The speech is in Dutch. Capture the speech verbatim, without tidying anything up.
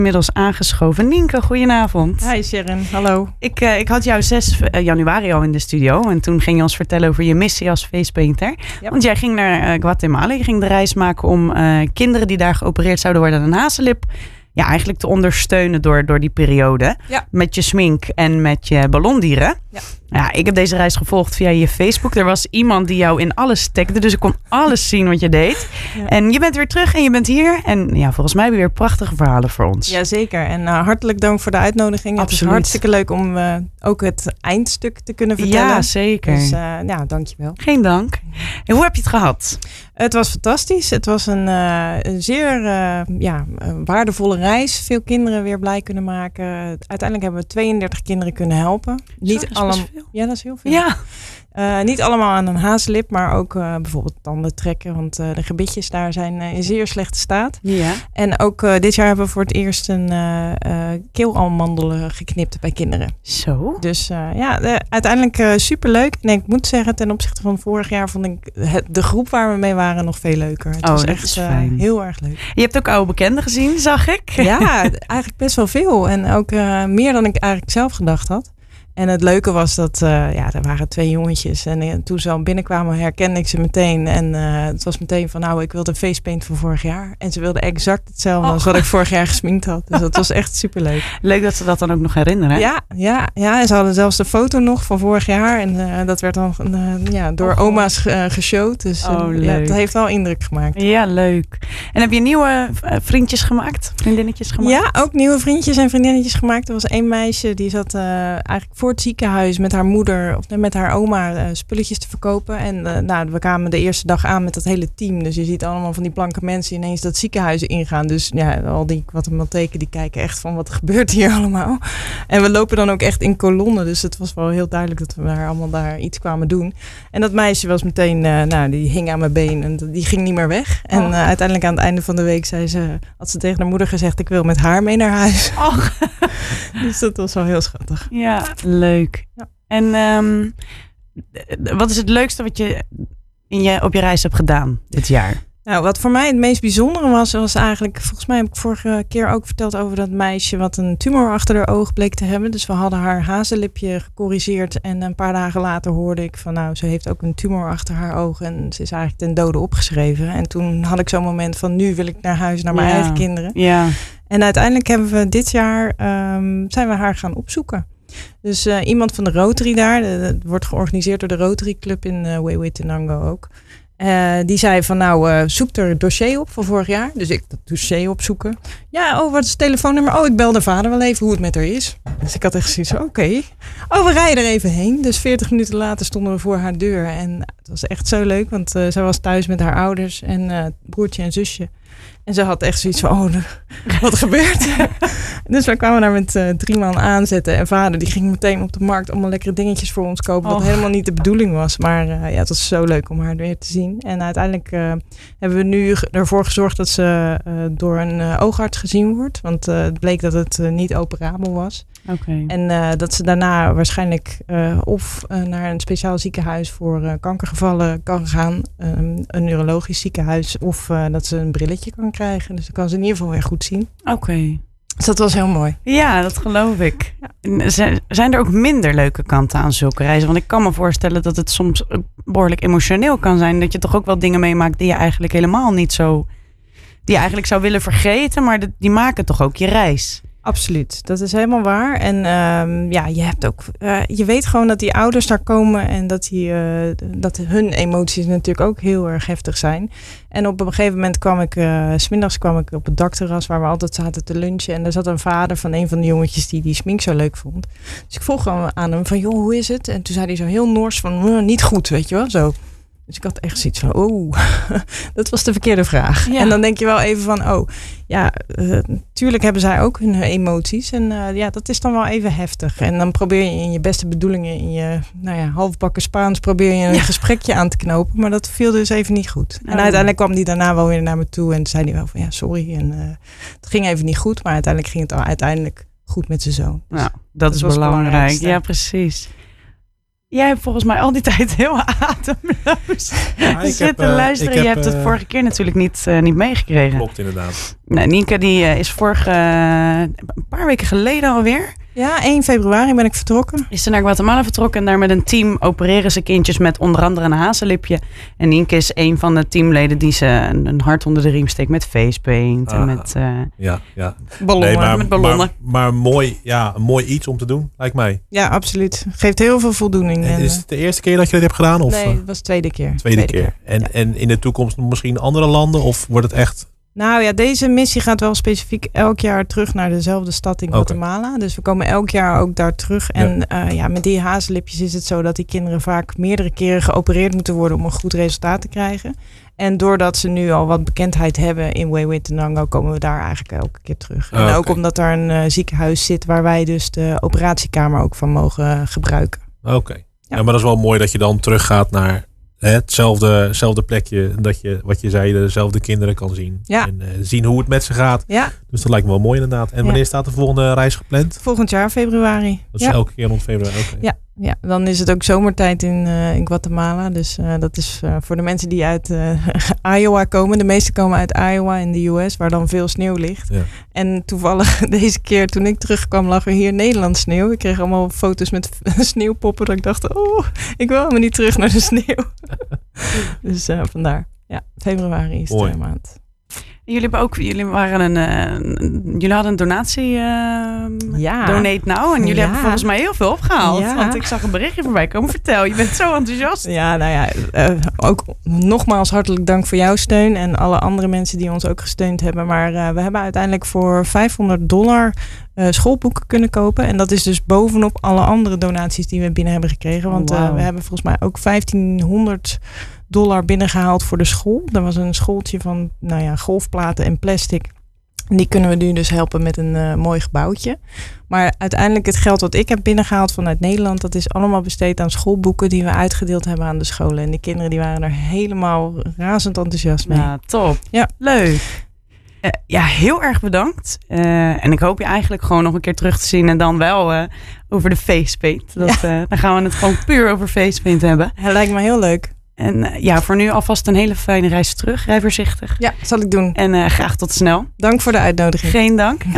Inmiddels aangeschoven. Nienke, goedenavond. Hi Sharon, hallo. Ik, uh, ik had jou zes januari al in de studio. En toen ging je ons vertellen over je missie als facepainter. Yep. Want jij ging naar uh, Guatemala. Je ging de reis maken om uh, kinderen die daar geopereerd zouden worden aan een hazenlip... Ja, eigenlijk te ondersteunen door, door die periode. Ja. Met je smink en met je ballondieren. Ja. Ja, ik heb deze reis gevolgd via je Facebook. Er was iemand die jou in alles tagde. Dus ik kon alles zien wat je deed. Ja. En je bent weer terug en je bent hier. En ja, volgens mij heb je weer prachtige verhalen voor ons. Jazeker. En uh, hartelijk dank voor de uitnodiging. Absoluut. Het is hartstikke leuk om uh, ook het eindstuk te kunnen vertellen. Ja, zeker. Dus uh, ja, dankjewel. Geen dank. En hoe heb je het gehad? Het was fantastisch. Het was een, uh, een zeer uh, ja, een waardevolle reis. Veel kinderen weer blij kunnen maken. Uiteindelijk hebben we tweeëndertig kinderen kunnen helpen. Zo, Niet allemaal. Ja, dat is heel veel. Ja. Uh, niet allemaal aan een hazenlip, maar ook uh, bijvoorbeeld tanden trekken. Want uh, de gebitjes daar zijn uh, in zeer slechte staat. Ja. En ook uh, dit jaar hebben we voor het eerst een uh, uh, keelalmandelen geknipt bij kinderen. Zo. Dus uh, ja, de, uiteindelijk uh, superleuk. En ik moet zeggen, ten opzichte van vorig jaar vond ik het, de groep waar we mee waren nog veel leuker. Het oh, was dat echt is uh, fijn. heel erg leuk. Je hebt ook oude bekenden gezien, zag ik. Ja, eigenlijk best wel veel. En ook uh, meer dan ik eigenlijk zelf gedacht had. En het leuke was dat, uh, ja, er waren twee jongetjes. En uh, toen ze al binnenkwamen herkende ik ze meteen. En uh, het was meteen van, nou, ik wilde een facepaint van vorig jaar. En ze wilden exact hetzelfde oh. als wat ik vorig jaar gesminkt had. Dus dat was echt superleuk. Leuk dat ze dat dan ook nog herinneren. Ja, ja, ja. En ze hadden zelfs de foto nog van vorig jaar. En uh, dat werd dan uh, ja, door oh, oma's uh, geshowd. Dus uh, oh, ja, het heeft wel indruk gemaakt. Ja, leuk. En heb je nieuwe uh, vriendjes gemaakt? Vriendinnetjes gemaakt? Ja, ook nieuwe vriendjes en vriendinnetjes gemaakt. Er was één meisje die zat uh, eigenlijk voor het ziekenhuis met haar moeder of met haar oma uh, spulletjes te verkopen. En uh, nou, we kwamen de eerste dag aan met dat hele team. Dus je ziet allemaal van die blanke mensen ineens dat ziekenhuis ingaan. Dus ja, al die Guatemalteken die kijken echt van wat gebeurt hier allemaal. En we lopen dan ook echt in kolonnen. Dus het was wel heel duidelijk dat we daar allemaal daar iets kwamen doen. En dat meisje was meteen, uh, nou, die hing aan mijn been en die ging niet meer weg. En uh, uiteindelijk aan het einde van de week zei ze, had ze tegen haar moeder gezegd, ik wil met haar mee naar huis. Oh. Dus dat was wel heel schattig. Ja, leuk. Ja. En um, wat is het leukste wat je, in je op je reis hebt gedaan dit jaar? Nou, wat voor mij het meest bijzondere was, was eigenlijk, volgens mij heb ik vorige keer ook verteld over dat meisje wat een tumor achter haar oog bleek te hebben. Dus we hadden haar hazenlipje gecorrigeerd en een paar dagen later hoorde ik van, nou, ze heeft ook een tumor achter haar oog en ze is eigenlijk ten dode opgeschreven. En toen had ik zo'n moment van, nu wil ik naar huis, naar mijn ja. eigen kinderen. Ja. En uiteindelijk hebben we dit jaar, um, zijn we haar gaan opzoeken. Dus uh, iemand van de Rotary daar, het wordt georganiseerd door de Rotary Club in uh, Huehuetenango ook. Uh, die zei van nou, uh, zoek er dossier op van vorig jaar. Dus ik dat dossier opzoeken. Ja, oh, wat is het telefoonnummer? Oh, ik bel de vader wel even hoe het met haar is. Dus ik had echt zoiets van, oké. Okay. Oh, we rijden er even heen. Dus veertig minuten later stonden we voor haar deur. En het was echt zo leuk, want uh, zij was thuis met haar ouders en uh, broertje en zusje. En ze had echt zoiets van, oh, wat gebeurt er? Dus wij kwamen daar met uh, drie man aanzetten. En vader die ging meteen op de markt allemaal lekkere dingetjes voor ons kopen. Wat oh. helemaal niet de bedoeling was. Maar uh, ja, het was zo leuk om haar weer te zien. En uiteindelijk uh, hebben we nu ervoor gezorgd dat ze uh, door een uh, oogarts gezien wordt. Want uh, het bleek dat het uh, niet operabel was. Okay. En uh, dat ze daarna waarschijnlijk uh, of uh, naar een speciaal ziekenhuis voor uh, kankergevallen kan gaan. Um, een neurologisch ziekenhuis. Of uh, dat ze een brilletje kan krijgen. Dus dan kan ze in ieder geval weer goed zien. Oké. Okay. Dus dat was heel mooi. Ja, dat geloof ik. Ja. Zijn er ook minder leuke kanten aan zulke reizen? Want ik kan me voorstellen dat het soms behoorlijk emotioneel kan zijn. Dat je toch ook wel dingen meemaakt die je eigenlijk helemaal niet zo... die je eigenlijk zou willen vergeten. Maar die maken toch ook je reis. Absoluut, dat is helemaal waar. En um, ja, je hebt ook, uh, je weet gewoon dat die ouders daar komen en dat, die, uh, dat hun emoties natuurlijk ook heel erg heftig zijn. En op een gegeven moment kwam ik, uh, 's middags kwam ik op het dakterras waar we altijd zaten te lunchen. En daar zat een vader van een van de jongetjes die die smink zo leuk vond. Dus ik vroeg gewoon aan hem van, joh, hoe is het? En toen zei hij zo heel nors van, niet goed, weet je wel, zo. Dus ik had echt zoiets van, oh, dat was de verkeerde vraag. Ja. En dan denk je wel even van, oh, ja, uh, natuurlijk hebben zij ook hun emoties. En uh, ja, dat is dan wel even heftig. En dan probeer je in je beste bedoelingen, in je nou ja, halfbakken Spaans, probeer je een ja. gesprekje aan te knopen. Maar dat viel dus even niet goed. En oh. uiteindelijk kwam die daarna wel weer naar me toe en zei hij wel van, ja, sorry. En uh, het ging even niet goed, maar uiteindelijk ging het al uiteindelijk goed met zijn zoon. Dus nou, dat, dat is belangrijk. Ja, precies. Jij hebt volgens mij al die tijd heel ademloos Ja, ik zitten heb, uh, luisteren. ik Je heb, hebt het uh, vorige keer natuurlijk niet, uh, niet meegekregen. Klopt, inderdaad. Nou, Nienke die uh, is vorige, uh, een paar weken geleden alweer. Ja, één februari ben ik vertrokken. Is ze naar Guatemala vertrokken en daar met een team opereren ze kindjes met onder andere een hazenlipje. En Nienke is een van de teamleden die ze een, een hart onder de riem steekt met facepaint. Ah, en met uh, ja, ja. ballonnen. Nee, maar, met ballonnen. Maar, maar mooi, ja, een mooi iets om te doen, lijkt mij. Ja, absoluut. Geeft heel veel voldoening. En is het de eerste keer dat je dit hebt gedaan? Of? Nee, het was de tweede keer. Tweede, tweede keer. keer. En, ja. en in de toekomst misschien andere landen? Of wordt het echt... Nou ja, deze missie gaat wel specifiek elk jaar terug naar dezelfde stad in Guatemala. Okay. Dus we komen elk jaar ook daar terug. En ja. Uh, ja, met die hazenlipjes is het zo dat die kinderen vaak meerdere keren geopereerd moeten worden om een goed resultaat te krijgen. En doordat ze nu al wat bekendheid hebben in Huehuetenango, komen we daar eigenlijk elke keer terug. En okay. ook omdat daar een uh, ziekenhuis zit waar wij dus de operatiekamer ook van mogen gebruiken. Oké, okay. ja. ja, maar dat is wel mooi dat je dan teruggaat naar... Hetzelfde, hetzelfde plekje dat je, wat je zei, dezelfde kinderen kan zien. Ja. En uh, zien hoe het met ze gaat. Ja. Dus dat lijkt me wel mooi inderdaad. En wanneer ja. staat de volgende reis gepland? Volgend jaar, februari. Dat is ja. elke keer rond februari. Okay. Ja. ja, dan is het ook zomertijd in, uh, in Guatemala. Dus uh, dat is uh, voor de mensen die uit uh, Iowa komen. De meeste komen uit Iowa in de U S, waar dan veel sneeuw ligt. Ja. En toevallig deze keer toen ik terugkwam, lag er hier Nederlands sneeuw. Ik kreeg allemaal foto's met sneeuwpoppen. Dat ik dacht, oh, ik wil helemaal niet terug naar de sneeuw. Dus uh, vandaar. Ja, februari is de maand. Jullie, hebben ook, jullie, waren een, uh, jullie hadden een donatie, uh, ja. Donate Now. En jullie ja. hebben volgens mij heel veel opgehaald. Ja. Want ik zag een berichtje voorbij komen. Vertel, je bent zo enthousiast. Ja, nou ja, uh, ook nogmaals hartelijk dank voor jouw steun. En alle andere mensen die ons ook gesteund hebben. Maar uh, we hebben uiteindelijk voor vijfhonderd dollar uh, schoolboeken kunnen kopen. En dat is dus bovenop alle andere donaties die we binnen hebben gekregen. Want wow. uh, we hebben volgens mij ook vijftienhonderd dollar binnengehaald voor de school. Dat was een schooltje van nou ja, golfplaten en plastic. En die kunnen we nu dus helpen met een uh, mooi gebouwtje. Maar uiteindelijk het geld wat ik heb binnengehaald vanuit Nederland, dat is allemaal besteed aan schoolboeken die we uitgedeeld hebben aan de scholen. En de kinderen die waren er helemaal razend enthousiast mee. Ja, top. Ja, leuk. Uh, ja, heel erg bedankt. Uh, en ik hoop je eigenlijk gewoon nog een keer terug te zien. En dan wel uh, over de facepaint. Dat, ja. uh, dan gaan we het gewoon puur over facepaint hebben. Het lijkt me heel leuk. En uh, ja, voor nu alvast een hele fijne reis terug. Rij voorzichtig. Ja, zal ik doen. En uh, graag tot snel. Dank voor de uitnodiging. Geen dank.